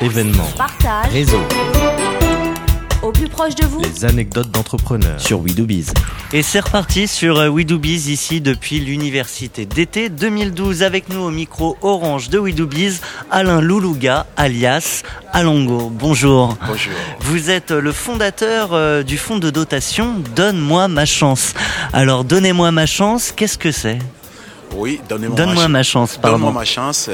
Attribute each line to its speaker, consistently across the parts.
Speaker 1: Événements,
Speaker 2: partage,
Speaker 1: réseau,
Speaker 2: au plus proche de vous.
Speaker 1: les anecdotes d'entrepreneurs sur We Do Biz.
Speaker 3: Et c'est reparti sur We Do Biz ici depuis l'université d'été 2012 avec nous au micro orange de We Do Biz, Alain Loulouga alias Alongo. Bonjour.
Speaker 4: Bonjour.
Speaker 3: Vous êtes le fondateur du fonds de dotation Donne-moi ma chance. Alors donnez-moi ma chance, qu'est-ce que c'est ?
Speaker 4: Oui,
Speaker 3: Donne-moi ma chance, pardon.
Speaker 4: Donne-moi ma chance,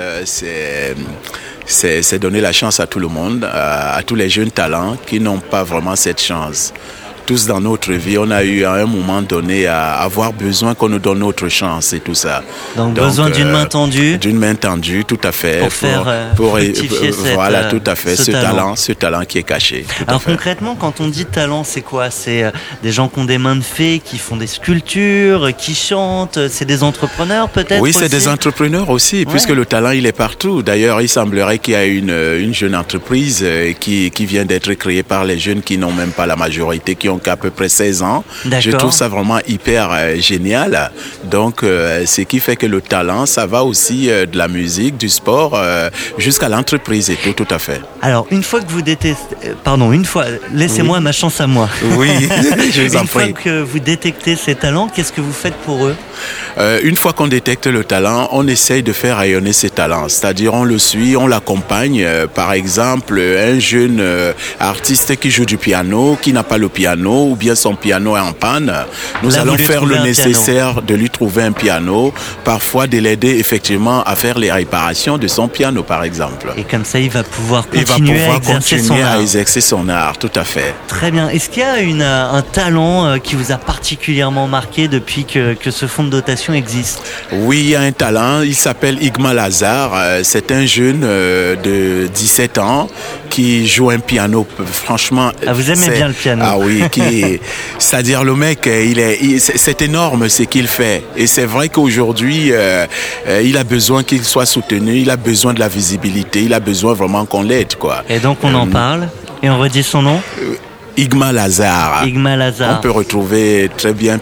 Speaker 4: c'est donner la chance à tout le monde, à tous les jeunes talents qui n'ont pas vraiment cette chance. Tous dans notre vie, on a eu à un moment donné à avoir besoin qu'on nous donne notre chance et tout ça.
Speaker 3: Donc besoin d'une main tendue.
Speaker 4: D'une main tendue, tout à fait.
Speaker 3: Pour faire fructifier
Speaker 4: voilà, tout à fait, ce talent qui est caché.
Speaker 3: Alors concrètement, quand on dit talent, c'est quoi ? C'est des gens qui ont des mains de fées, qui font des sculptures, qui chantent. C'est des entrepreneurs peut-être ?
Speaker 4: Oui, c'est
Speaker 3: aussi
Speaker 4: des entrepreneurs aussi, puisque le talent, il est partout. D'ailleurs, il semblerait qu'il y a une jeune entreprise qui vient d'être créée par les jeunes qui n'ont même pas la majorité, qui ont qu'à peu près 16 ans.
Speaker 3: D'accord.
Speaker 4: Je trouve ça vraiment hyper génial. Donc, ce qui fait que le talent, ça va aussi de la musique, du sport, jusqu'à l'entreprise et tout à fait.
Speaker 3: Alors, une fois que vous laissez-moi ma chance à moi.
Speaker 4: Oui, je vous en prie.
Speaker 3: Une fois que vous détectez ces talents, qu'est-ce que vous faites pour eux ?
Speaker 4: Une fois qu'on détecte le talent, on essaye de faire rayonner ses talents. C'est-à-dire, on le suit, on l'accompagne. Par exemple, un jeune artiste qui joue du piano, qui n'a pas le piano, ou bien son piano est en panne. Nous allons faire le nécessaire de lui trouver un piano, parfois de l'aider effectivement à faire les réparations de son piano, par exemple.
Speaker 3: Et comme ça, il va pouvoir continuer
Speaker 4: à exercer son art, tout à fait.
Speaker 3: Très bien. Est-ce qu'il y a un talent qui vous a particulièrement marqué depuis que ce fonds de dotation existe ?
Speaker 4: Oui, il y a un talent, il s'appelle Igma Lazare. C'est un jeune de 17 ans qui joue un piano, franchement...
Speaker 3: Ah, vous aimez bien le piano ?
Speaker 4: Ah oui, c'est-à-dire le mec, c'est énorme ce qu'il fait. Et c'est vrai qu'aujourd'hui, il a besoin qu'il soit soutenu, il a besoin de la visibilité, il a besoin vraiment qu'on l'aide, quoi.
Speaker 3: Et donc on en parle et on redit son nom ?
Speaker 4: Igma Lazare.
Speaker 3: Igma Lazare.
Speaker 4: On peut retrouver très bien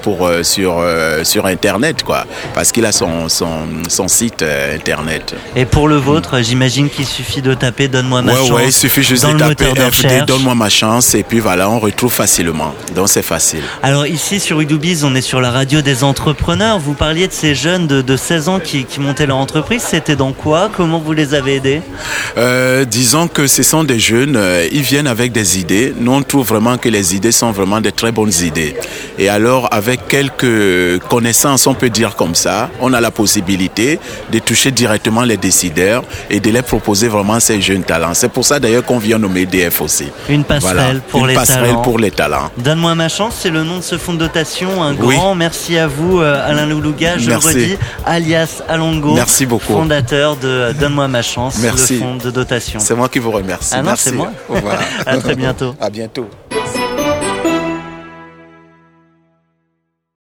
Speaker 4: sur Internet, quoi, parce qu'il a son site Internet.
Speaker 3: Et pour le vôtre, j'imagine qu'il suffit de taper Donne-moi ma chance.
Speaker 4: Ouais, il suffit juste de taper FD Donne-moi ma chance et puis voilà, on retrouve facilement. Donc c'est facile.
Speaker 3: Alors ici sur We Do Biz, on est sur la radio des entrepreneurs. Vous parliez de ces jeunes de 16 ans qui montaient leur entreprise. C'était dans quoi ? Comment vous les avez aidés ?
Speaker 4: Disons que ce sont des jeunes, ils viennent avec des idées. Nous on trouve vraiment que les idées sont vraiment de très bonnes idées. Et alors, avec quelques connaissances, on peut dire comme ça, on a la possibilité de toucher directement les décideurs et de les proposer vraiment ces jeunes talents. C'est pour ça d'ailleurs qu'on vient nommer DF aussi.
Speaker 3: Une passerelle
Speaker 4: pour les talents.
Speaker 3: Donne-moi ma chance, c'est le nom de ce fonds de dotation. Un grand merci à vous, Alain Loulouga. Je le redis, alias Alongo.
Speaker 4: Merci beaucoup.
Speaker 3: Fondateur de Donne-moi ma chance, le fonds de dotation.
Speaker 4: C'est moi qui vous remercie.
Speaker 3: Ah non,
Speaker 4: merci.
Speaker 3: C'est moi.
Speaker 4: Voilà.
Speaker 3: À très bientôt.
Speaker 4: À bientôt.